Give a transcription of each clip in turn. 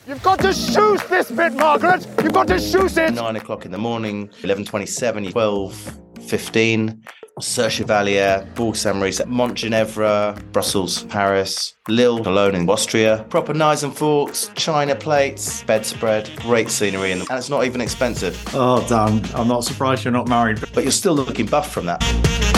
You've got to shoot this bit, Margaret. You've got to shoot it. 9 o'clock in the morning, 11:27, 12:15. Serre Chevalier, Bourg Saint-Maurice, Montgenèvre, Brussels, Paris, Lille, Cologne in Austria. Proper knives and forks, china plates, bedspread, great scenery, and it's not even expensive. Oh, Dan, I'm not surprised you're not married. But you're still looking buff from that.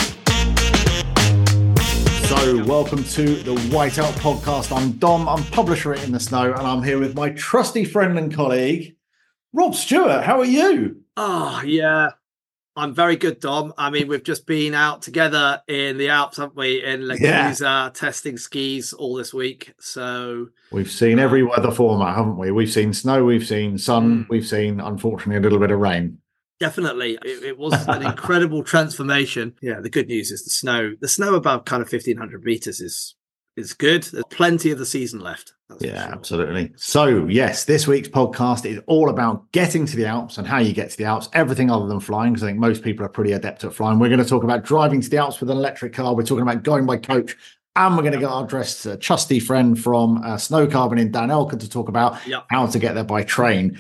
So, welcome to the Whiteout Podcast. I'm Dom, I'm publisher at In the Snow, and I'm here with my trusty friend and colleague, Rob Stewart. How are you? Oh, yeah. I'm very good, Dom. I mean, we've just been out together in the Alps, haven't we? In La Gouze, testing skis all this week. So we've seen every weather format, haven't we? We've seen snow, we've seen sun, we've seen, unfortunately, a little bit of rain. Definitely. It was an incredible transformation. Yeah, the good news is the snow above kind of 1,500 meters is good. There's plenty of the season left. Yeah, sure. Absolutely. So, yes, this week's podcast is all about getting to the Alps and how you get to the Alps, everything other than flying, because I think most people are pretty adept at flying. We're going to talk about driving to the Alps with an electric car. We're talking about going by coach. And we're going to get our trusty friend from Snow Carbon in Dan Elkin to talk about how to get there by train.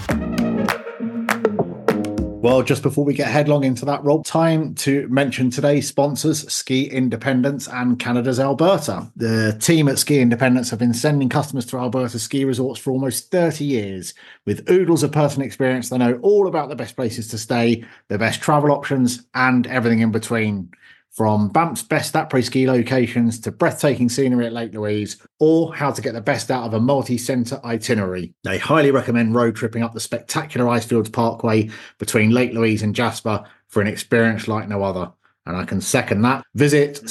Well, just before we get headlong into that, Rob, time to mention today's sponsors, Ski Independence and Canada's Alberta. The team at Ski Independence have been sending customers to Alberta ski resorts for almost 30 years. With oodles of personal experience, they know all about the best places to stay, the best travel options, and everything in between. From Banff's best après ski locations to breathtaking scenery at Lake Louise, or how to get the best out of a multi-centre itinerary. They highly recommend road tripping up the spectacular Icefields Parkway between Lake Louise and Jasper for an experience like no other. And I can second that. Visit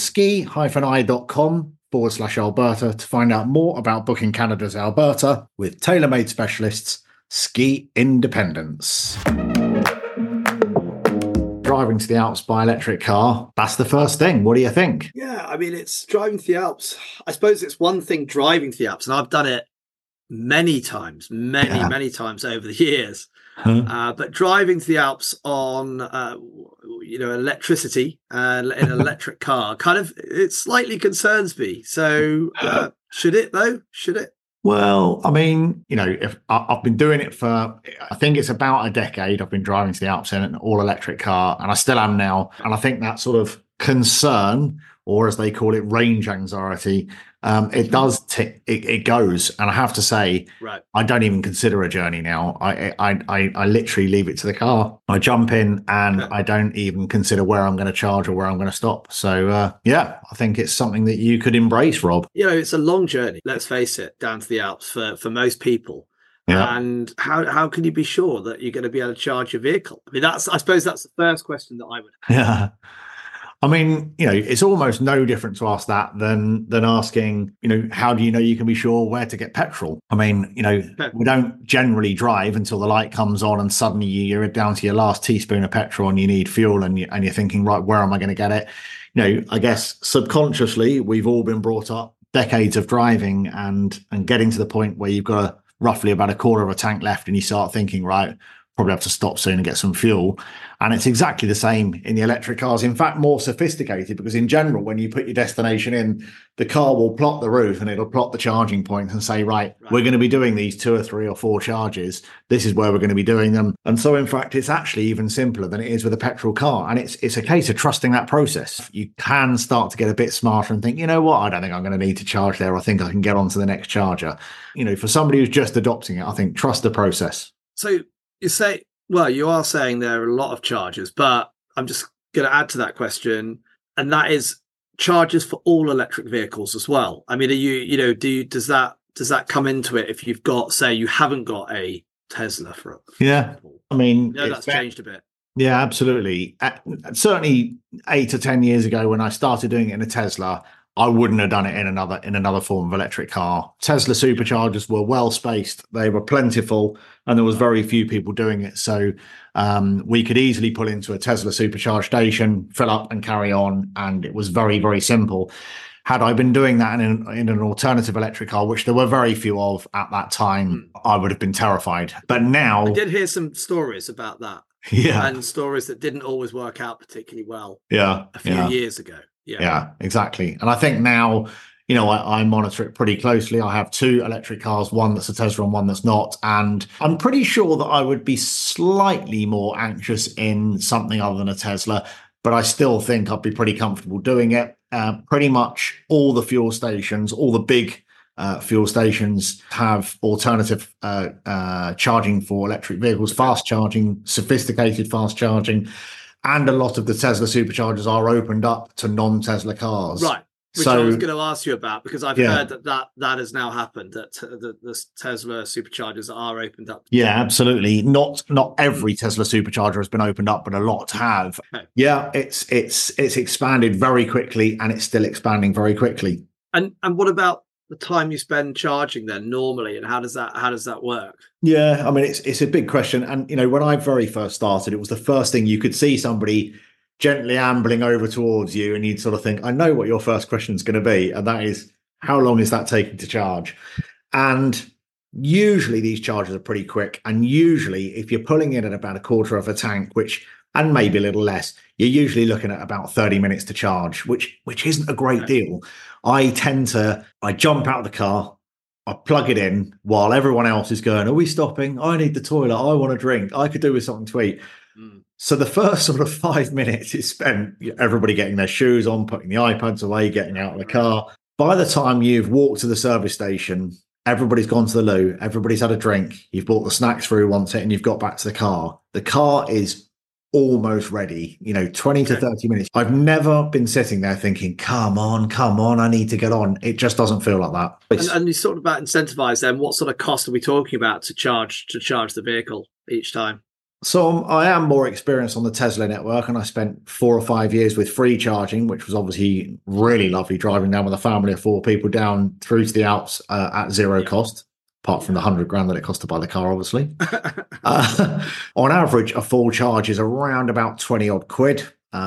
ski-i.com/Alberta to find out more about booking Canada's Alberta with tailor-made specialists, Ski Independence. Driving to the Alps by electric car, that's the first thing. What do you think? Yeah, I mean, it's driving to the Alps. I suppose it's one thing driving to the Alps, and I've done it many times over the years. But driving to the Alps on, electricity in an electric car, it slightly concerns me. So should it, though? Should it? Well, I mean, if I've been doing it for, I think it's about a decade. I've been driving to the Alps in an all-electric car, and I still am now. And I think that sort of concern, or as they call it, range anxiety, it does it goes. And I have to say, I don't even consider a journey now. I literally leave it to the car. I jump in and I don't even consider where I'm going to charge or where I'm going to stop. So, I think it's something that you could embrace, Rob. It's a long journey, let's face it, down to the Alps for most people. Yeah. And how can you be sure that you're going to be able to charge your vehicle? I mean, I suppose that's the first question that I would have. Yeah. I mean, it's almost no different to ask that than asking, how do you know you can be sure where to get petrol? I mean, we don't generally drive until the light comes on and suddenly you're down to your last teaspoon of petrol and you need fuel and you're thinking, right, where am I going to get it? I guess subconsciously we've all been brought up decades of driving and getting to the point where you've got roughly about a quarter of a tank left and you start thinking, right, probably have to stop soon and get some fuel. And it's exactly the same in the electric cars. In fact, more sophisticated, because in general, when you put your destination in, the car will plot the route and it'll plot the charging points and say, right, we're going to be doing these 2 or 3 or 4 charges. This is where we're going to be doing them. And so, in fact, it's actually even simpler than it is with a petrol car. And it's a case of trusting that process. You can start to get a bit smarter and think, you know what, I don't think I'm going to need to charge there. I think I can get on to the next charger. For somebody who's just adopting it, I think trust the process. So you are saying there are a lot of chargers, but I'm just going to add to that question, and that is chargers for all electric vehicles as well. I mean, does that come into it if you've got, say, you haven't got a Tesla for example? I mean, that's changed a bit. Yeah, absolutely. Certainly 8 to 10 years ago when I started doing it in a Tesla, I wouldn't have done it in another form of electric car. Tesla superchargers were well spaced, they were plentiful, and there was very few people doing it. So we could easily pull into a Tesla supercharge station, fill up and carry on, and it was very, very simple. Had I been doing that in an alternative electric car, which there were very few of at that time, I would have been terrified. But now, I did hear some stories about that. Yeah. And stories that didn't always work out particularly well. Yeah. A few years ago. Yeah, exactly. And I think now, I monitor it pretty closely. I have two electric cars, one that's a Tesla and one that's not. And I'm pretty sure that I would be slightly more anxious in something other than a Tesla, but I still think I'd be pretty comfortable doing it. Pretty much all the fuel stations, all the big fuel stations have alternative charging for electric vehicles, fast charging, sophisticated fast charging. And a lot of the Tesla superchargers are opened up to non-Tesla cars. Right. Which I was going to ask you about, because I've heard that has now happened, that the Tesla superchargers are opened up. Yeah, absolutely. Not every Tesla supercharger has been opened up, but a lot have. Okay. Yeah, it's expanded very quickly, and it's still expanding very quickly. And what about the time you spend charging then normally, and how does that work? Yeah, I mean, it's a big question. And when I very first started, it was the first thing you could see somebody gently ambling over towards you, and you'd sort of think, I know what your first question is going to be, and that is, how long is that taking to charge? And usually these charges are pretty quick, and usually if you're pulling in at about a quarter of a tank, and maybe a little less, you're usually looking at about 30 minutes to charge, which isn't a great deal. I jump out of the car, I plug it in while everyone else is going, are we stopping? I need the toilet, I want a drink, I could do with something to eat. So the first sort of 5 minutes is spent everybody getting their shoes on, putting the iPads away, getting out of the car. By the time you've walked to the service station, everybody's gone to the loo, everybody's had a drink, you've bought the snacks through once it, and you've got back to the car. The car is almost ready, 20 to 30 minutes. I've never been sitting there thinking, come on, I need to get on. It just doesn't feel like that. And you sort of about incentivize them. What sort of cost are we talking about to charge the vehicle each time? So I am more experienced on the Tesla network, and I spent 4 or 5 years with free charging, which was obviously really lovely, driving down with a family of 4 people down through to the Alps at zero cost, apart from the $100,000 that it cost to buy the car, obviously. On average, a full charge is around about 20 odd quid.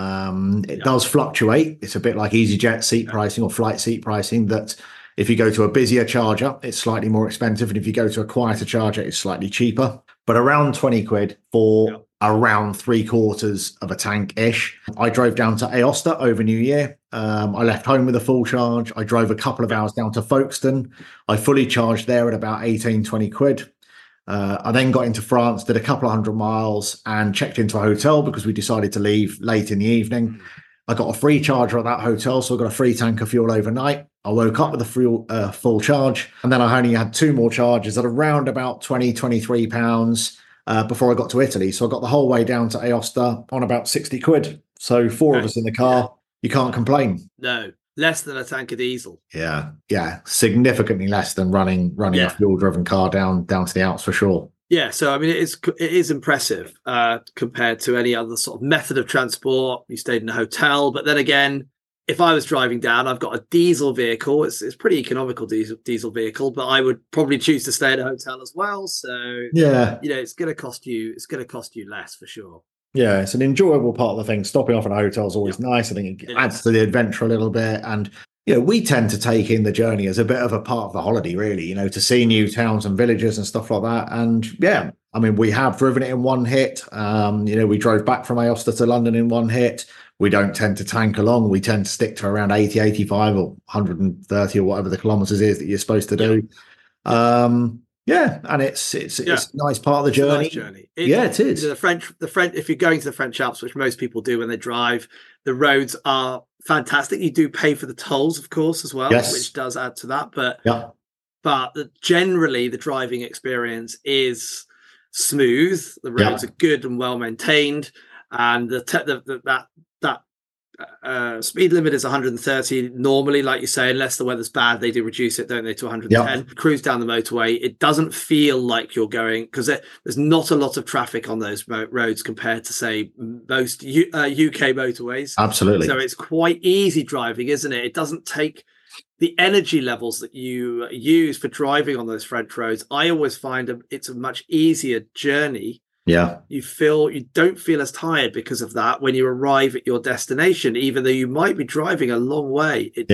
It does fluctuate. It's a bit like EasyJet seat pricing or flight seat pricing, that if you go to a busier charger, it's slightly more expensive. And if you go to a quieter charger, it's slightly cheaper. But around 20 quid for around 3/4 of a tank-ish. I drove down to Aosta over New Year. I left home with a full charge. I drove a couple of hours down to Folkestone. I fully charged there at about 18, 20 quid. I then got into France, did a couple of 100 miles, and checked into a hotel because we decided to leave late in the evening. I got a free charger at that hotel, so I got a free tank of fuel overnight. I woke up with a full charge, and then I only had 2 more charges at around about 20, 23 pounds before I got to Italy. So I got the whole way down to Aosta on about 60 quid. So 4 of us in the car, you can't complain. No, less than a tank of diesel. Yeah, significantly less than running a fuel-driven car down to the Alps for sure. Yeah, so I mean, it is impressive compared to any other sort of method of transport. You stayed in a hotel, but then again, if I was driving down, I've got a diesel vehicle. It's pretty economical diesel vehicle, but I would probably choose to stay at a hotel as well. So it's going to cost you. It's going to cost you less for sure. Yeah, it's an enjoyable part of the thing. Stopping off at a hotel is always nice. I think it adds to the adventure a little bit, and we tend to take in the journey as a bit of a part of the holiday, really, to see new towns and villages and stuff like that. And I mean, we have driven it in one hit. We drove back from Aosta to London in one hit. We don't tend to tank along. We tend to stick to around 80, 85 or 130 or whatever the kilometers is that you're supposed to do. And it's a nice part of the journey. It's a nice journey. It is. The French, if you're going to the French Alps, which most people do when they drive, the roads are fantastic. You do pay for the tolls, of course, as well, which does add to that. But generally, the driving experience is smooth. The roads are good and well maintained, and that speed limit is 130 normally, like you say, unless the weather's bad, they do reduce it, don't they, to 110. Cruise down the motorway, it doesn't feel like you're going, because there's not a lot of traffic on those roads compared to, say, most UK motorways. Absolutely. So it's quite easy driving, isn't it? It doesn't take the energy levels that you use for driving on those French roads. I always find it's a much easier journey. Yeah. You don't feel as tired because of that when you arrive at your destination, even though you might be driving a long way. It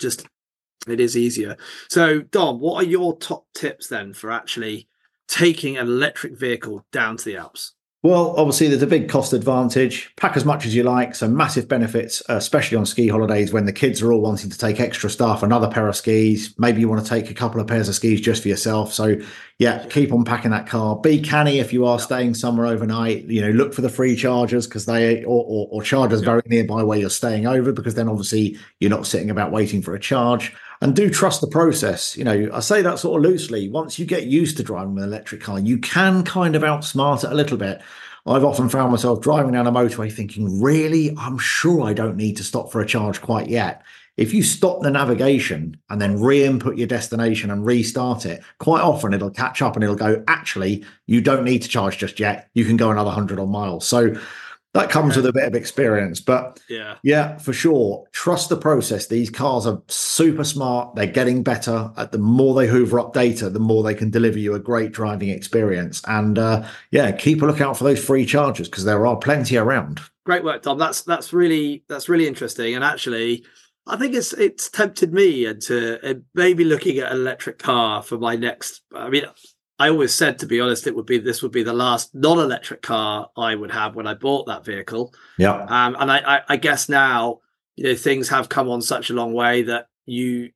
is easier. So, Dom, what are your top tips then for actually taking an electric vehicle down to the Alps? Well, obviously, there's a big cost advantage. Pack as much as you like. So massive benefits, especially on ski holidays when the kids are all wanting to take extra stuff, another pair of skis. Maybe you want to take a couple of pairs of skis just for yourself. So yeah, keep on packing that car. Be canny if you are staying somewhere overnight. Look for the free chargers because or chargers very nearby where you're staying over, because then obviously you're not sitting about waiting for a charge. And do trust the process. I say that sort of loosely. Once you get used to driving an electric car, you can kind of outsmart it a little bit. I've often found myself driving down a motorway thinking, really, I'm sure I don't need to stop for a charge quite yet. If you stop the navigation and then re-input your destination and restart it, quite often it'll catch up and it'll go, actually, you don't need to charge just yet. You can go another 100 odd miles. So that comes with a bit of experience, but yeah, for sure. Trust the process. These cars are super smart. They're getting better. The more they hoover up data, the more they can deliver you a great driving experience. And keep a lookout for those free chargers because there are plenty around. Great work, Tom. That's really interesting. And actually, I think it's tempted me into maybe looking at an electric car for my next. I mean, I always said, to be honest, this would be the last non-electric car I would have when I bought that vehicle. Yeah. And I guess now, things have come on such a long way that the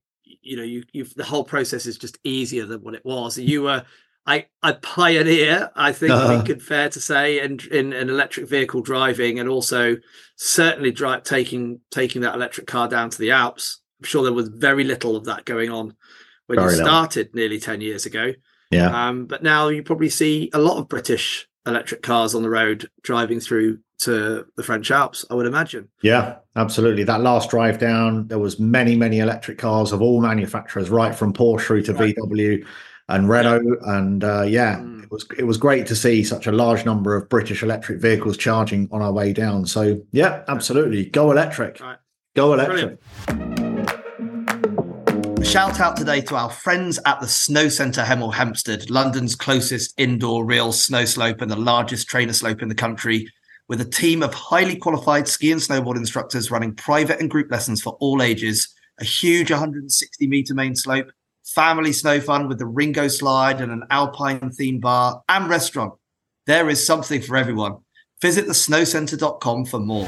whole process is just easier than what it was. You were a pioneer, I think it's fair to say, in electric vehicle driving, and also certainly taking that electric car down to the Alps. I'm sure there was very little of that going on when you started nearly 10 years ago. Yeah. But now you probably see a lot of British electric cars on the road driving through to the French Alps, I would imagine. Yeah, absolutely. That last drive down, there was many, many electric cars of all manufacturers, right from Porsche through to VW and Renault. And it was great to see such a large number of British electric vehicles charging on our way down. So yeah, absolutely. Go electric. Right. Go electric. Brilliant. Shout out today to our friends at the Snow Centre Hemel Hempstead, London's closest indoor real snow slope and the largest trainer slope in the country, with a team of highly qualified ski and snowboard instructors running private and group lessons for all ages, a huge 160-metre main slope, family snow fun with the Ringo slide and an alpine theme bar and restaurant. There is something for everyone. Visit thesnowcentre.com for more.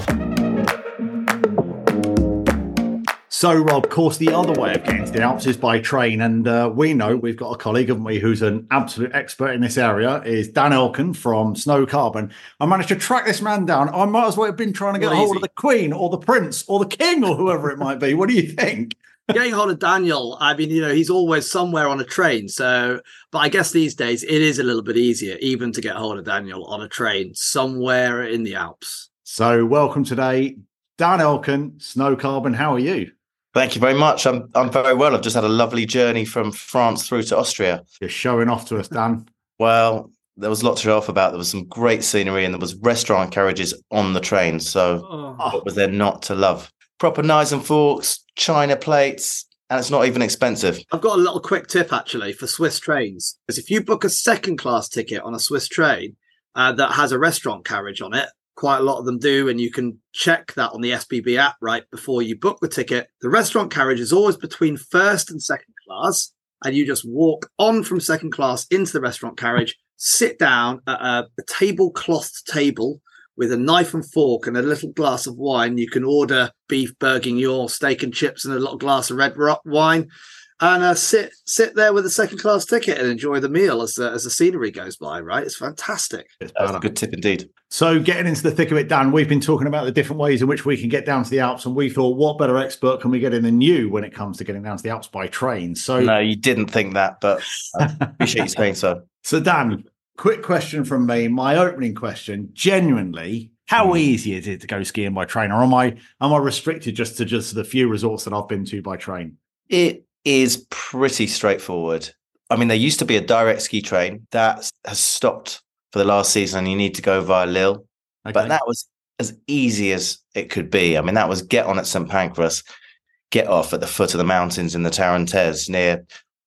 So, Rob, of course, the other way of getting to the Alps is by train. And we know we've got a colleague, haven't we, who's an absolute expert in this area, is Dan Elkin from Snow Carbon. I managed to track this man down. I might as well have been trying to get a hold of the Queen or the Prince or the King or whoever it might be. What do you think? Getting hold of Daniel, I mean, he's always somewhere on a train. So, but I guess these days it is a little bit easier even to get hold of Daniel on a train somewhere in the Alps. So welcome today, Dan Elkin, Snow Carbon. How are you? Thank you very much. I'm very well. I've just had a lovely journey from France through to Austria. You're showing off to us, Dan. Well, there was a lot to show off about. There was some great scenery and there was restaurant carriages on the train. So what was there not to love? Proper knives and forks, china plates, and it's not even expensive. I've got a little quick tip, actually, for Swiss trains. Because if you book a second-class ticket on a Swiss train that has a restaurant carriage on it, quite a lot of them do, and you can check that on the SBB app right before you book the ticket. The restaurant carriage is always between first and second class, and you just walk on from second class into the restaurant carriage, sit down at a tablecloth table with a knife and fork and a little glass of wine. You can order beef bourguignon, steak and chips, and a little glass of red wine, and sit there with a second class ticket and enjoy the meal as the scenery goes by. Right, it's fantastic. That's a good tip indeed. So getting into the thick of it, Dan, we've been talking about the different ways in which we can get down to the Alps, and we thought, what better expert can we get in than you when it comes to getting down to the Alps by train? So no, you didn't think that, but I appreciate you saying so. So Dan, quick question from me. My opening question, genuinely, how easy is it to go skiing by train, or am I restricted just to the few resorts that I've been to by train? It is pretty straightforward. I mean, there used to be a direct ski train that has stopped for the last season, and you need to go via Lille. Okay. But that was as easy as it could be. I mean, that was get on at St Pancras, get off at the foot of the mountains in the Tarentaise near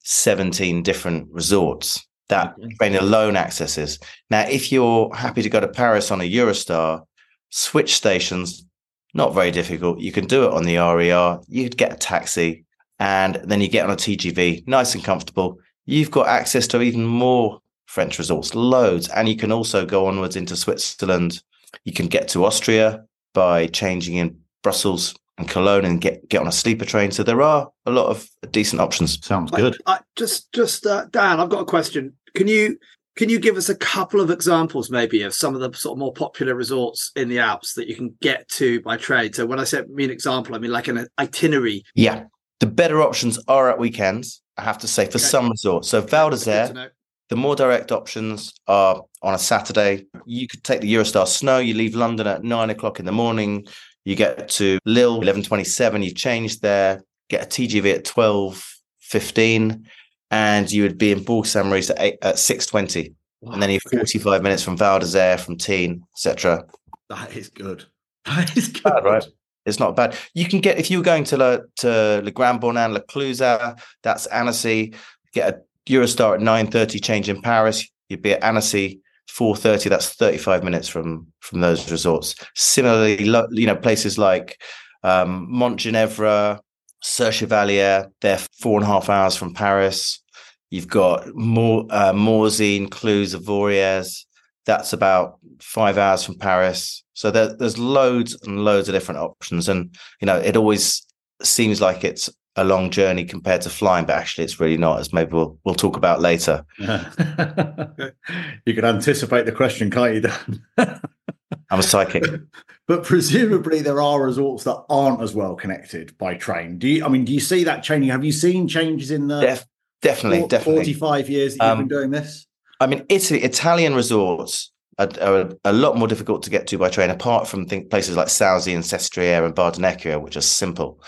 17 different resorts that train alone accesses. Now, if you're happy to go to Paris on a Eurostar, switch stations, not very difficult. You can do it on the RER. You'd get a taxi, and then you get on a TGV, nice and comfortable. You've got access to even more French resorts, loads. And you can also go onwards into Switzerland. You can get to Austria by changing in Brussels and Cologne and get on a sleeper train. So there are a lot of decent options. Sounds good. Dan, I've got a question. Can you give us a couple of examples maybe of some of the sort of more popular resorts in the Alps that you can get to by train? So when I mean example, I mean like an itinerary. Yeah. The better options are at weekends, I have to say, for some resorts. So Val d'Isère, the more direct options are on a Saturday. You could take the Eurostar Snow. You leave London at 9 o'clock in the morning. You get to Lille, 11:27. You change there, get a TGV at 12:15, and you would be in Bourg-Saint-Maurice at 6:20. Wow, and then you have 45 minutes from Val d'Isère, from Tignes, etc. That is good. That is good. Bad, right? It's not bad. You can get, if you were going to Le Grand Bornand, Le Clusaz, that's Annecy, get a Eurostar at 9:30, change in Paris, you'd be at Annecy 4:30. That's 35 minutes from those resorts. Similarly, places like Montgenèvre, Serre-Chevalier, they're 4.5 hours from Paris. You've got Morzine, Cluse, Avoriaz. That's about 5 hours from Paris. So there's loads and loads of different options. And, it always seems like it's a long journey compared to flying, but actually it's really not, as maybe we'll talk about later. You can anticipate the question, can't you, Dan? I'm a psychic. But presumably there are resorts that aren't as well connected by train. Do you see that changing? Have you seen changes in the definitely 45 years that you've been doing this? I mean, Italian resorts are a lot more difficult to get to by train, apart from places like Salsi and Sestriere and Bardonecchia, which are simple.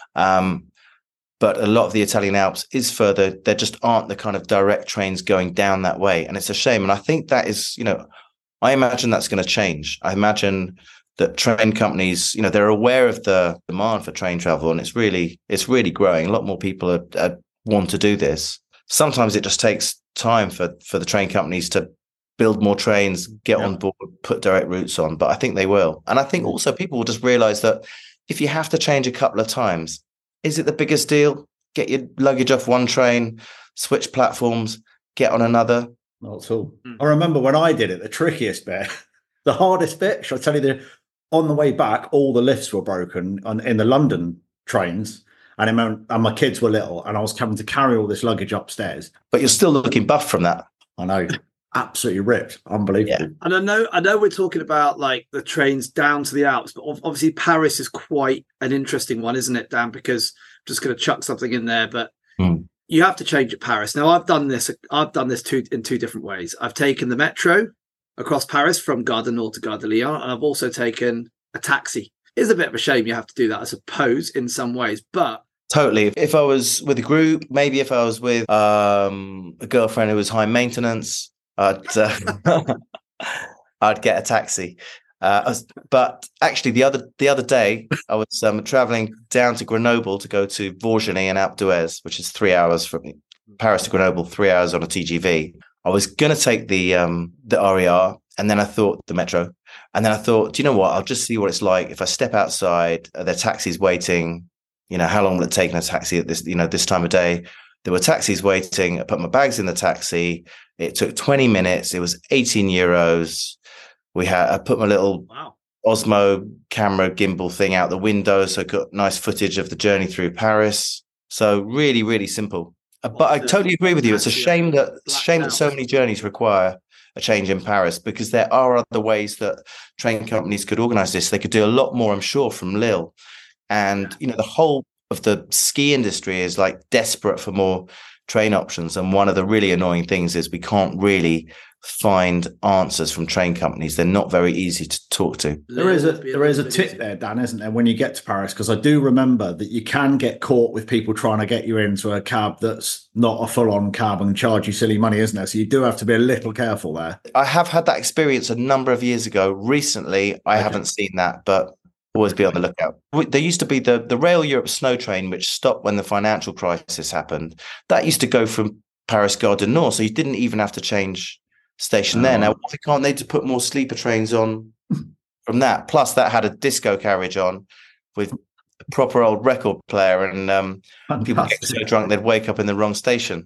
But a lot of the Italian Alps is further. There just aren't the kind of direct trains going down that way. And it's a shame. And I think that is, I imagine that's going to change. I imagine that train companies, they're aware of the demand for train travel, and it's really growing. A lot more people want to do this. Sometimes it just takes time for the train companies to build more trains, get on board, put direct routes on. But I think they will. And I think also people will just realize that if you have to change a couple of times, is it the biggest deal? Get your luggage off one train, switch platforms, get on another. Not at all. I remember when I did it, the trickiest bit, the hardest bit, shall I tell you, on the way back, all the lifts were broken in the London trains. And my kids were little, and I was having to carry all this luggage upstairs. But you're still looking buff from that. I know. Absolutely ripped. Unbelievable. Yeah. And I know we're talking about like the trains down to the Alps, but obviously Paris is quite an interesting one, isn't it, Dan? Because I'm just going to chuck something in there, but you have to change at Paris. Now, I've done this in two different ways. I've taken the metro across Paris from Gare du Nord to Gare de Lyon, and I've also taken a taxi. It's a bit of a shame you have to do that, I suppose, in some ways, but totally. If I was with a group, maybe if I was with a girlfriend who was high maintenance, I'd get a taxi. But actually, the other day, I was traveling down to Grenoble to go to Vaujany and Alpe d'Huez, which is 3 hours from Paris to Grenoble, 3 hours on a TGV. I was going to take the RER, and then I thought the metro, and then I thought, do you know what? I'll just see what it's like if I step outside. There are taxis waiting. How long will it take in a taxi at this time of day? There were taxis waiting. I put my bags in the taxi. It took 20 minutes. It was 18 euros. I put my little Osmo camera gimbal thing out the window, so I got nice footage of the journey through Paris. So really, really simple. But I totally agree with you. It's a shame that so many journeys require a change in Paris, because there are other ways that train companies could organize this. They could do a lot more, I'm sure, from Lille. And, the whole of the ski industry is like desperate for more train options. And one of the really annoying things is we can't really find answers from train companies. They're not very easy to talk to. There is a tip there, Dan, isn't there, when you get to Paris? Because I do remember that you can get caught with people trying to get you into a cab that's not a full-on cab and charge you silly money, isn't there? So you do have to be a little careful there. I have had that experience a number of years ago. Recently, I haven't seen that, but always be on the lookout. There used to be the Rail Europe snow train, which stopped when the financial crisis happened. That used to go from Paris Gare du Nord, so you didn't even have to change station there. Now, why can't they to put more sleeper trains on from that? Plus, that had a disco carriage on with a proper old record player, and people get so drunk they'd wake up in the wrong station.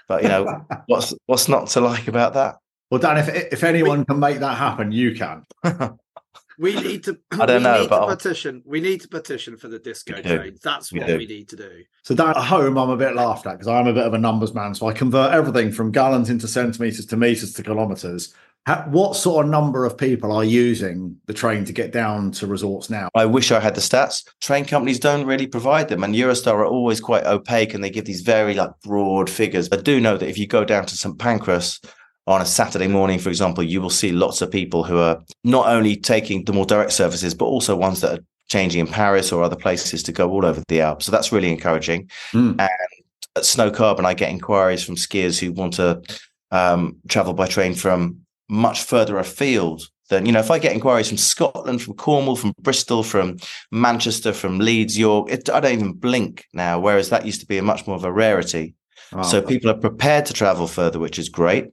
But what's not to like about that? Well, Dan, if anyone can make that happen, you can. We need to. I don't know, but petition. We need to petition for the disco train. That's what we need to do. So Dan, at home, I'm a bit laughed at because I'm a bit of a numbers man. So I convert everything from gallons into centimeters to meters to kilometers. What sort of number of people are using the train to get down to resorts now? I wish I had the stats. Train companies don't really provide them, and Eurostar are always quite opaque, and they give these very broad figures. I do know that if you go down to St Pancras on a Saturday morning, for example, you will see lots of people who are not only taking the more direct services, but also ones that are changing in Paris or other places to go all over the Alps. So that's really encouraging. And at Snow Carbon, I get inquiries from skiers who want to travel by train from much further afield than, if I get inquiries from Scotland, from Cornwall, from Bristol, from Manchester, from Leeds, York, I don't even blink now, whereas that used to be much more of a rarity. Oh, so people are prepared to travel further, which is great.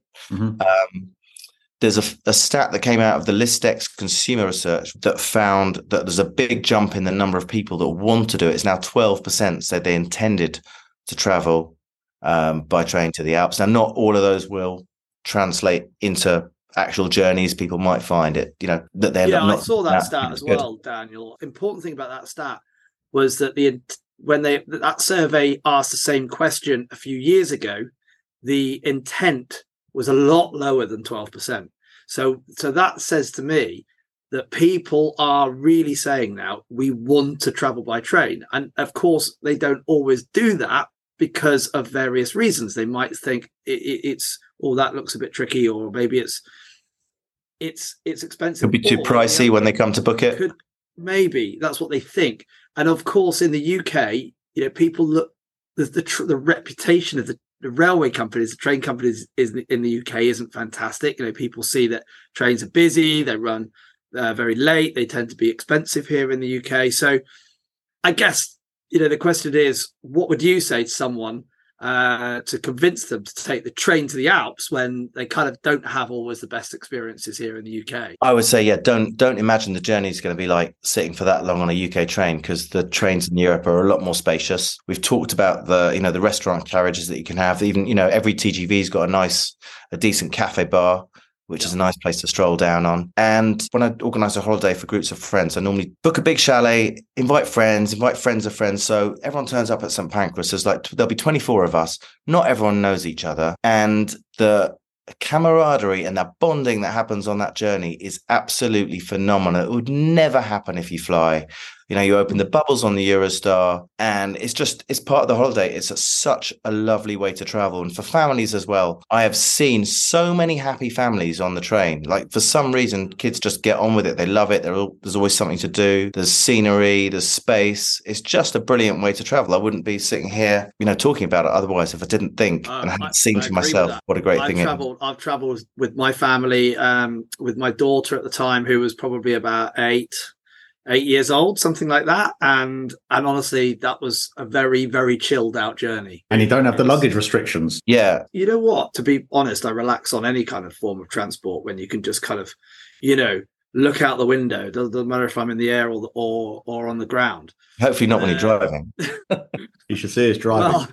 There's a stat that came out of the Listex consumer research that found that there's a big jump in the number of people that want to do it. It's now 12% said they intended to travel by train to the Alps. Now, not all of those will translate into actual journeys. People might find it, that they're not. I saw that stat as well, Daniel. Important thing about that stat was that that survey asked the same question a few years ago, the intent was a lot lower than 12%. So that says to me that people are really saying now, we want to travel by train. And of course, they don't always do that because of various reasons. They might think it's that looks a bit tricky, or maybe it's expensive. Could be too pricey when they come to book it. Maybe that's what they think. And of course, in the UK, people look the reputation of the railway companies, the train companies in the UK isn't fantastic. People see that trains are busy, they run very late, they tend to be expensive here in the UK. So I guess, the question is, what would you say to someone to convince them to take the train to the Alps when they kind of don't have always the best experiences here in the UK? I would say, don't imagine the journey is going to be like sitting for that long on a UK train, because the trains in Europe are a lot more spacious. We've talked about the restaurant carriages that you can have. Even, every TGV's got a decent cafe bar, which is a nice place to stroll down on. And when I organise a holiday for groups of friends, I normally book a big chalet, invite friends of friends. So everyone turns up at St Pancras. There'll be 24 of us. Not everyone knows each other. And the camaraderie and that bonding that happens on that journey is absolutely phenomenal. It would never happen if you fly. You open the bubbles on the Eurostar, and it's part of the holiday. It's such a lovely way to travel. And for families as well, I have seen so many happy families on the train. For some reason, kids just get on with it. They love it. There's always something to do. There's scenery, there's space. It's just a brilliant way to travel. I wouldn't be sitting here, talking about it otherwise if I didn't think and hadn't seen for myself what a great thing it is. I've traveled with my family, with my daughter at the time, who was probably about 8 years old, something like that, and honestly, that was a very, very chilled out journey. And you don't have the luggage restrictions. Yeah. You know what? To be honest, I relax on any kind of form of transport when you can just kind of, look out the window. Doesn't matter if I'm in the air or on the ground. Hopefully not when you're driving. You should see us driving.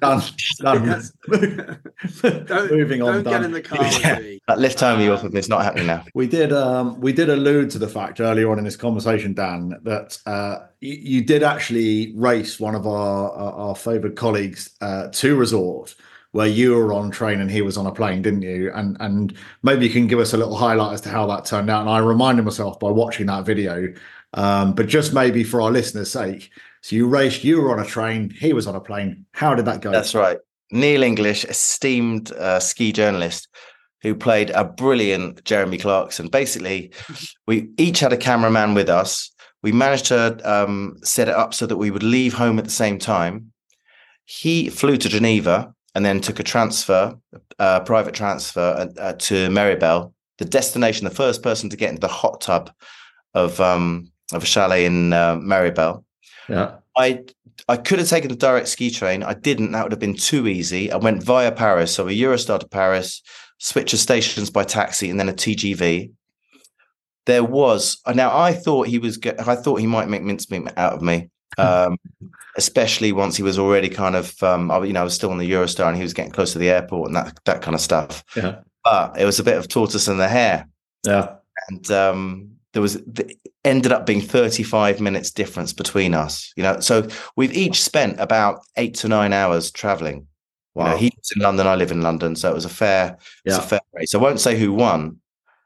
Moving on. Don't get in the car with me. That lift home you offered me is not happening now. We did allude to the fact earlier on in this conversation, Dan, that you did actually race one of our favoured colleagues to resort, where you were on train and he was on a plane, didn't you? And maybe you can give us a little highlight as to how that turned out. And I reminded myself by watching that video, but just maybe for our listeners' sake. So you were on a train, he was on a plane. How did that go? That's right. Neil English, esteemed ski journalist, who played a brilliant Jeremy Clarkson. Basically, we each had a cameraman with us. We managed to set it up so that we would leave home at the same time. He flew to Geneva and then took a private transfer to Meribel, the destination, the first person to get into the hot tub of a chalet in Meribel. Yeah. I could have taken the direct ski train. I didn't. That would have been too easy. I went via Paris. So a Eurostar to Paris, switch of stations by taxi, and then a TGV. Now I thought he might make mincemeat out of me. Especially once he was already kind of, I was still on the Eurostar and he was getting close to the airport and that kind of stuff. Yeah. But it was a bit of tortoise and the hare. Yeah. And ended up being 35 minutes difference between us. So we've each spent about 8 to 9 hours traveling. Wow. He lives in London, I live in London, so it was a fair race. I won't say who won,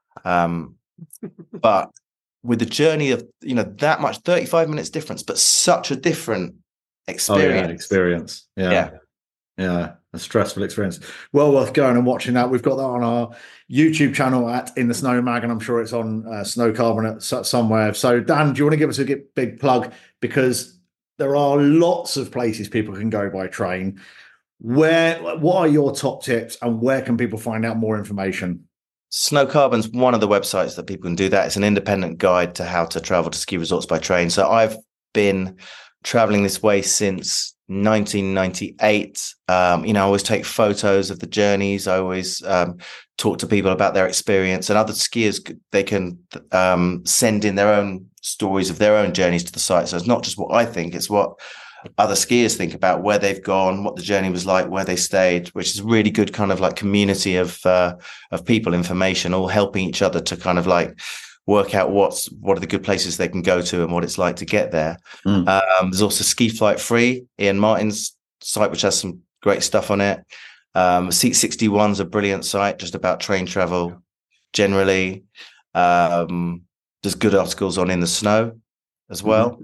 but with the journey of that much 35 minutes difference, but such a different experience. Yeah, a stressful experience. Well worth going and watching that. We've got that on our YouTube channel at In the Snow Mag, and I'm sure it's on Snow Carbon somewhere. So, Dan, do you want to give us a big plug? Because there are lots of places people can go by train. What are your top tips, and where can people find out more information? Snow Carbon's one of the websites that people can do that. It's an independent guide to how to travel to ski resorts by train. So I've been traveling this way since 1998. I always take photos of the journeys. I always talk to people about their experience, and other skiers, they can send in their own stories of their own journeys to the site. So it's not just what I think, it's what other skiers think about where they've gone, what the journey was like, where they stayed, which is really good kind of like community of people, information, all helping each other to kind of like work out what are the good places they can go to and what it's like to get there. There's also Ski Flight Free, Ian Martin's site, which has some great stuff on it. Seat 61's a brilliant site just about train travel generally. There's good articles on In the Snow as well.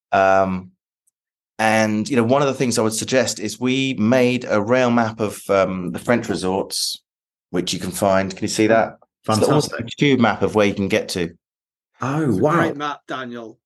And one of the things I would suggest is we made a rail map of the French resorts, which you can find. Can you see that? Fantastic. It's a tube map of where you can get to. Oh, it's wow. a great map, Daniel.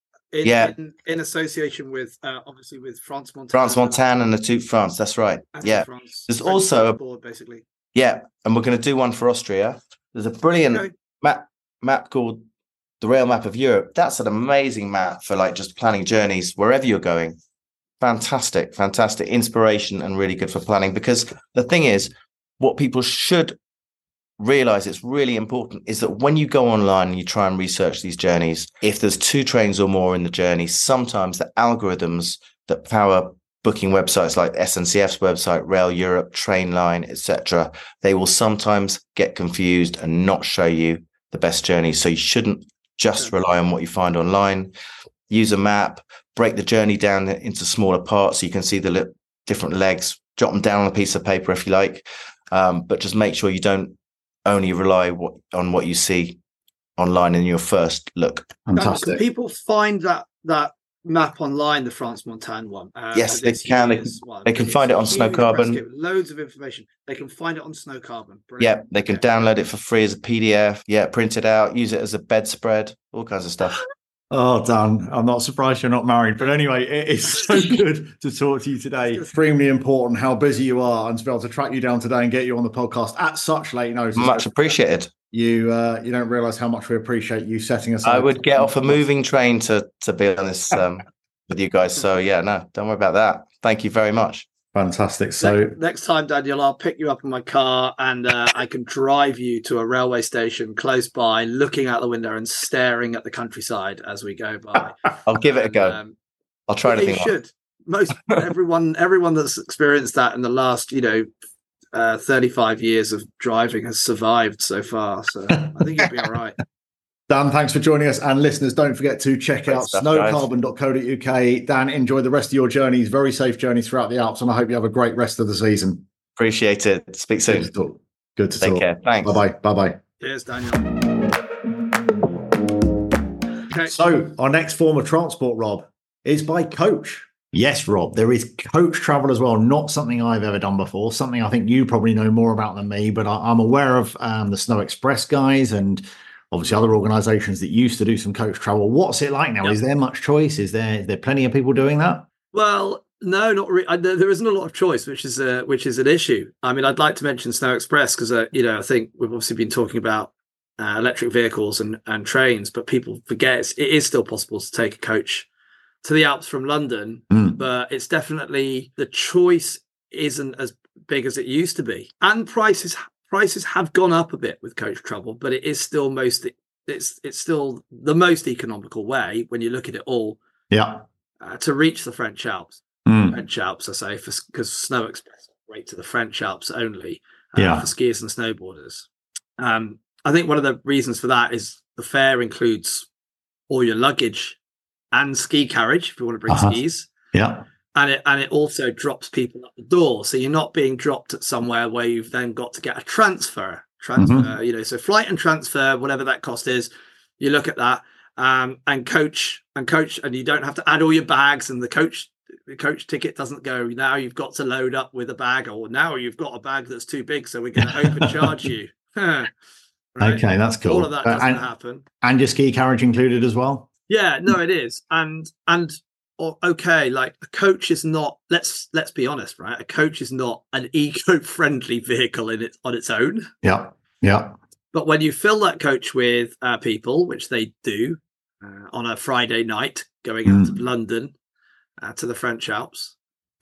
In association with, obviously, with France Montane. France Montane and the Tour France. That's right. There's French also board, basically. Yeah, and we're going to do one for Austria. There's a brilliant map called the Rail Map of Europe. That's an amazing map for like just planning journeys wherever you're going. Fantastic inspiration and really good for planning, because the thing is, what people should realize, it's really important, is that when you go online and you try and research these journeys, if there's 2 trains or more in the journey, sometimes the algorithms that power booking websites like SNCF's website, Rail Europe, Trainline, etc., they will sometimes get confused and not show you the best journeys. So you shouldn't just rely on what you find online. Use a map, break the journey down into smaller parts so you can see the different legs, jot them down on a piece of paper if you like, but just make sure you don't only rely on what you see online in your first look. Fantastic. Can people find that map online, the France Montane one? Yes, they can. They can find it on Snow Carbon. Loads of information. They can find it on Snow Carbon. Brilliant. Yeah, they can download it for free as a PDF. Yeah, print it out, use it as a bedspread, all kinds of stuff. Oh, Dan, I'm not surprised you're not married. But anyway, it is so good to talk to you today. Extremely important how busy you are, and to be able to track you down today and get you on the podcast at such late notice. Much appreciated. You don't realise how much we appreciate you setting us up. I would get off a moving train to be honest with you guys. So yeah, no, don't worry about that. Thank you very much. Fantastic. So next time, Daniel, I'll pick you up in my car and I can drive you to a railway station close by, looking out the window and staring at the countryside as we go by. I'll give it a go. I'll try anything. You should. Most everyone that's experienced that in the last 35 years of driving has survived so far. So I think you'll be all right. Dan, thanks for joining us. And listeners, don't forget to check out snowcarbon.co.uk. Dan, enjoy the rest of your journeys. Very safe journeys throughout the Alps. And I hope you have a great rest of the season. Appreciate it. Speak soon. Good to talk. Take care. Thanks. Bye-bye. Bye-bye. Cheers, Daniel. Okay. So our next form of transport, Rob, is by coach. Yes, Rob, there is coach travel as well. Not something I've ever done before. Something I think you probably know more about than me, but I'm aware of the Snow Express guys and obviously other organisations that used to do some coach travel. What's it like now? Yep. Is there much choice? Is there plenty of people doing that? Well, no, not really. There isn't a lot of choice, which is an issue. I mean, I'd like to mention Snow Express because I think we've obviously been talking about electric vehicles and trains, but people forget it is still possible to take a coach to the Alps from London, but it's definitely, the choice isn't as big as it used to be, and prices have gone up a bit with coach travel, but it is still it's still the most economical way when you look at it all. Yeah. to reach the French Alps. French Alps, I say, because Snow Express operate to the French Alps only for skiers and snowboarders. I think one of the reasons for that is the fare includes all your luggage and ski carriage if you want to bring skis. Yeah. And it also drops people at the door. So you're not being dropped at somewhere where you've then got to get a transfer, so flight and transfer, whatever that cost is, you look at that, and coach, and you don't have to add all your bags, and the coach ticket doesn't go, now you've got to load up with a bag, or now you've got a bag that's too big, so we're going to overcharge you. Right? Okay, that's cool. All of that doesn't happen. And your ski carriage included as well? Yeah, no, it is. Like a coach is not, let's be honest, right? A coach is not an eco-friendly vehicle on its own. Yeah, yeah. But when you fill that coach with people, which they do on a Friday night, going out of London to the French Alps,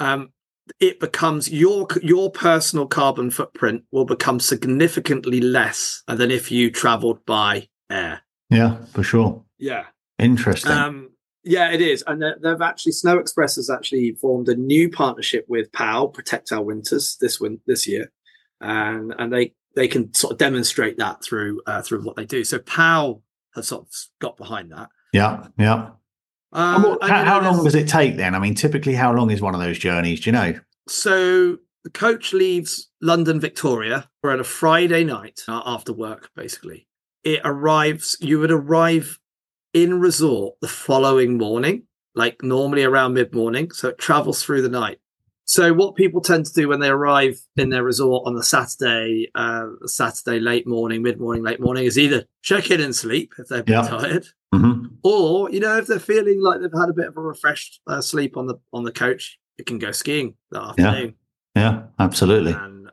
it becomes your personal carbon footprint will become significantly less than if you travelled by air. Yeah, for sure. Yeah. Interesting. Yeah, it is. And they've actually, Snow Express has actually formed a new partnership with POW, Protect Our Winters, this year. And they can sort of demonstrate that through what they do. So POW has sort of got behind that. Yeah, yeah. How long does it take then? I mean, typically, how long is one of those journeys? Do you know? So the coach leaves London Victoria for a Friday night after work, basically. You would arrive in resort the following morning, like normally around mid-morning. So it travels through the night. So what people tend to do when they arrive in their resort on the Saturday late morning, mid-morning, late morning, is either check in and sleep if they've been tired, or if they're feeling like they've had a bit of a refreshed sleep on the coach, you can go skiing that afternoon. Yeah, absolutely,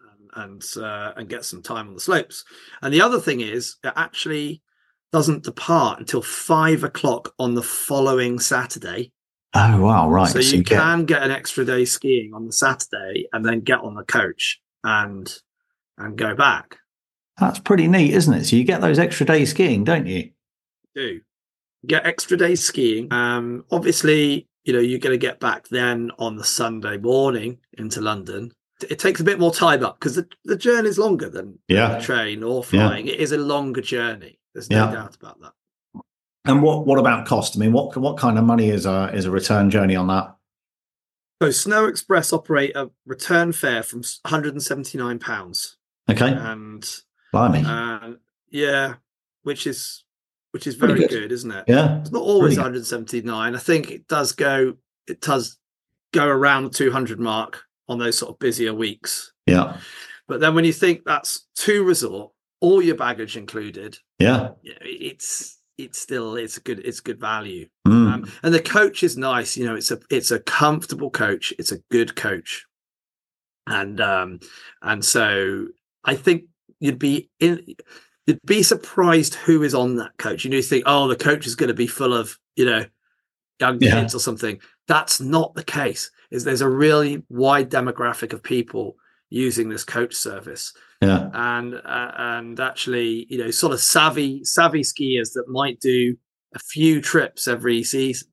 and get some time on the slopes. And the other thing is, it actually doesn't depart until 5 o'clock on the following Saturday. Oh, wow, right. So you can get an extra day skiing on the Saturday and then get on the coach and go back. That's pretty neat, isn't it? So you get those extra days skiing, don't you? You get extra days skiing. Obviously, you're going to get back then on the Sunday morning into London. It takes a bit more time up because the journey is longer than the train or flying. It is a longer journey. There's no doubt about that. And what about cost? I mean, what kind of money is a return journey on that? So Snow Express operate a return fare from £179. Okay. And blimey. Which is very good, isn't it? Yeah. It's not always 179. I think it does go around the 200 mark on those sort of busier weeks. Yeah. But then when you think that's to resort, all your baggage included, it's good value. And the coach is nice. It's a comfortable coach. It's a good coach, and so I think you'd be surprised who is on that coach. You think, oh, the coach is going to be full of young kids or something. That's not the case. There's a really wide demographic of people using this coach service. Yeah. And actually, sort of savvy skiers that might do a few trips every season,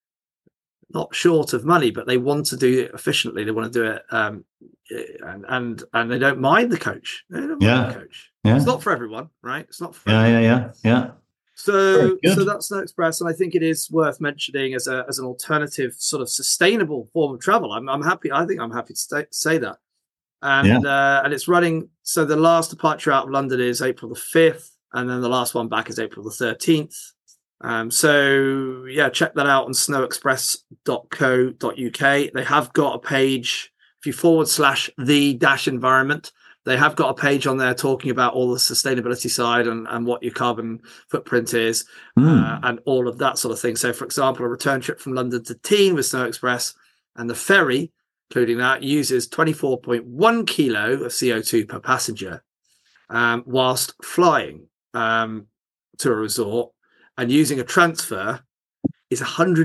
not short of money, but they want to do it efficiently. They want to do it, and they don't mind the coach. They don't mind the coach. Yeah. It's not for everyone, right? It's not for everyone. Yeah. So that's Snow Express, and I think it is worth mentioning as an alternative, sort of sustainable form of travel. I'm happy. I think I'm happy to say that. And it's running. So the last departure out of London is April the 5th, and then the last one back is April the 13th. Check that out on snowexpress.co.uk. They have got a page. If you /the-environment, they have got a page on there talking about all the sustainability side and what your carbon footprint is and all of that sort of thing. So, for example, a return trip from London to Teen with Snow Express and the ferry, including that, uses 24.1 kilo of CO2 per passenger whilst flying to a resort, and using a transfer is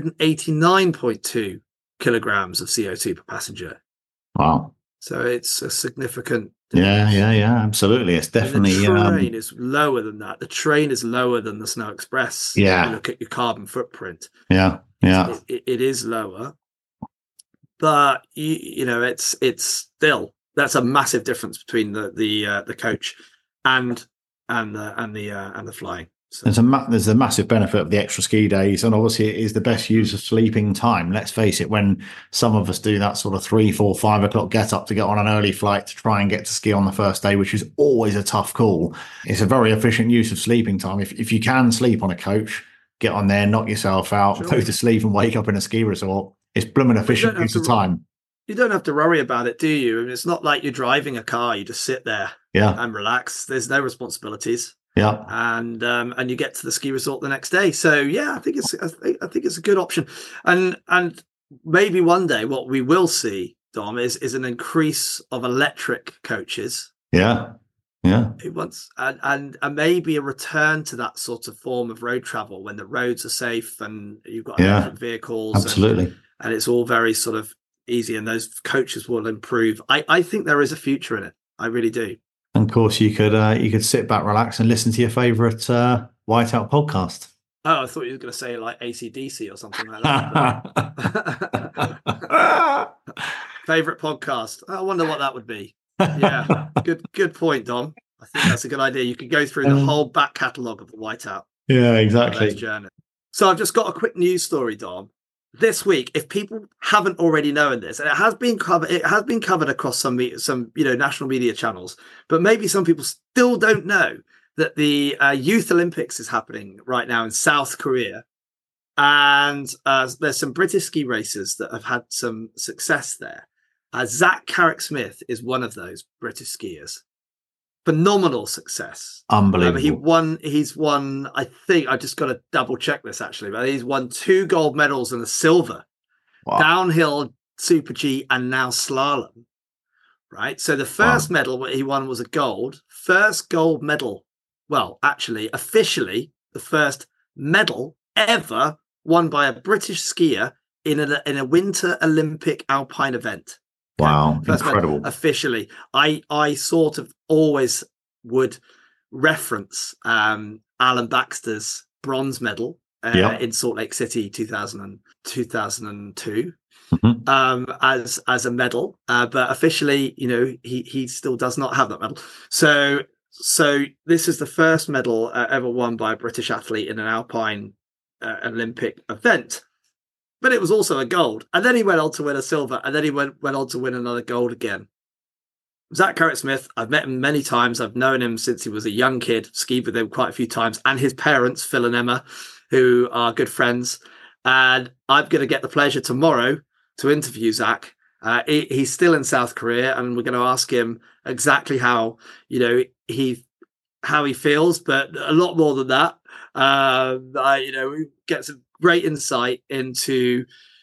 189.2 kilograms of CO2 per passenger. Wow. So it's a significant difference. Yeah, absolutely. It's definitely... And the train is lower than that. The train is lower than the Snow Express. Yeah. If you look at your carbon footprint. Yeah. Yeah, it is lower, but you know, it's still, that's a massive difference between the coach and the flying. So. there's a massive benefit of the extra ski days, and obviously it is the best use of sleeping time. Let's face it, when some of us do that sort of 3, 4, 5 o'clock get up to get on an early flight to try and get to ski on the first day, which is always a tough call, it's a very efficient use of sleeping time. If you can sleep on a coach, get on there, knock yourself out, go to sleep and wake up in a ski resort. It's blooming efficient use of time. You don't have to worry about it, do you? I mean, it's not like you're driving a car. You just sit there and relax. There's no responsibilities. Yeah, and you get to the ski resort the next day. So yeah, I think it's a good option, and maybe one day what we will see, Dom, is an increase of electric coaches. Yeah. Once and maybe a return to that sort of form of road travel when the roads are safe and you've got electric vehicles. Absolutely, and it's all very sort of easy, and those coaches will improve. I think there is a future in it. I really do. And of course, you could sit back, relax, and listen to your favourite Whiteout podcast. Oh, I thought you were going to say like AC/DC or something like that. Favourite podcast? I wonder what that would be. Yeah, good point, Dom. I think that's a good idea. You could go through the whole back catalogue of the Whiteout. Yeah, exactly. So I've just got a quick news story, Dom. This week, if people haven't already known this, and it has been covered across some national media channels, but maybe some people still don't know that the Youth Olympics is happening right now in South Korea, and there's some British ski racers that have had some success there. Zach Carrick-Smith is one of those British skiers. Phenomenal success. Unbelievable. He's won, I think, I just got to double check this actually, but he's won 2 gold medals and a silver. Wow. Downhill, Super G, and now slalom. Right? So the first medal he won was a gold. First gold medal. Well, actually, officially, the first medal ever won by a British skier in a Winter Olympic alpine event. Wow, incredible. Officially, I sort of always would reference Alan Baxter's bronze medal in Salt Lake City 2002 as a medal, but officially, he still does not have that medal. So this is the first medal ever won by a British athlete in an alpine Olympic event. But it was also a gold. And then he went on to win a silver. And then he went on to win another gold again. Zach Carrick-Smith, I've met him many times. I've known him since he was a young kid, skied with him quite a few times. And his parents, Phil and Emma, who are good friends. And I'm going to get the pleasure tomorrow to interview Zach. He's still in South Korea. And we're going to ask him exactly how, he feels. But a lot more than that. We get some great insight into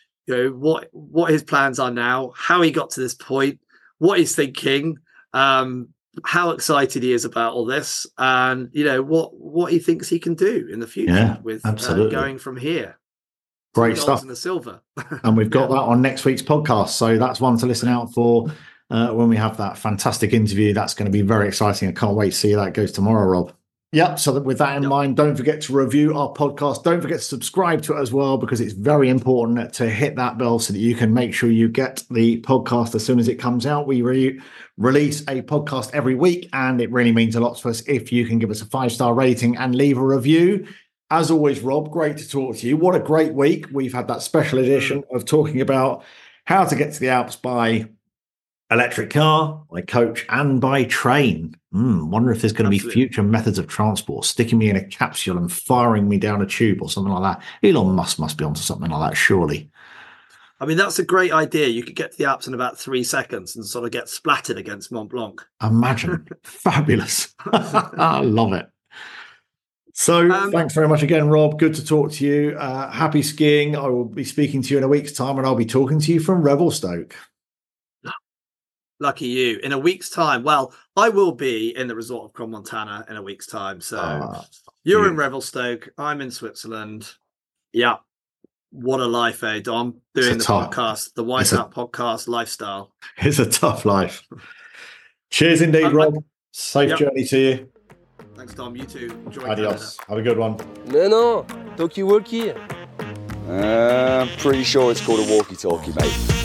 what his plans are now, how he got to this point, what he's thinking, how excited he is about all this, and what he thinks he can do in the future with going from here. Great stuff. And the silver. And we've got that on next week's podcast, so that's one to listen out for when we have that fantastic interview. That's going to be very exciting. I can't wait to see how that goes tomorrow, Rob. Yep. So with that in mind, don't forget to review our podcast. Don't forget to subscribe to it as well, because it's very important to hit that bell so that you can make sure you get the podcast as soon as it comes out. We release a podcast every week, and it really means a lot to us if you can give us a 5-star rating and leave a review. As always, Rob, great to talk to you. What a great week. We've had that special edition of talking about how to get to the Alps by electric car, by coach, and by train. Wonder if there's going to be future methods of transport, sticking me in a capsule and firing me down a tube or something like that. Elon Musk must be onto something like that, surely. I mean, that's a great idea. You could get to the Alps in about 3 seconds and sort of get splattered against Mont Blanc. Imagine. Fabulous. I love it. So thanks very much again, Rob. Good to talk to you. Happy skiing. I will be speaking to you in a week's time, and I'll be talking to you from Revelstoke. Lucky you. In a week's time. Well, I will be in the resort of Crans-Montana in a week's time. So you're in Revelstoke. I'm in Switzerland. Yeah. What a life, eh, Dom? Doing the podcast, the Whiteout podcast lifestyle. It's a tough life. Cheers indeed, Rob. Safe journey to you. Thanks, Dom. You too. Enjoy. Adios. Have a good one. Mais non, talkie-walkie. Pretty sure it's called a walkie-talkie, mate.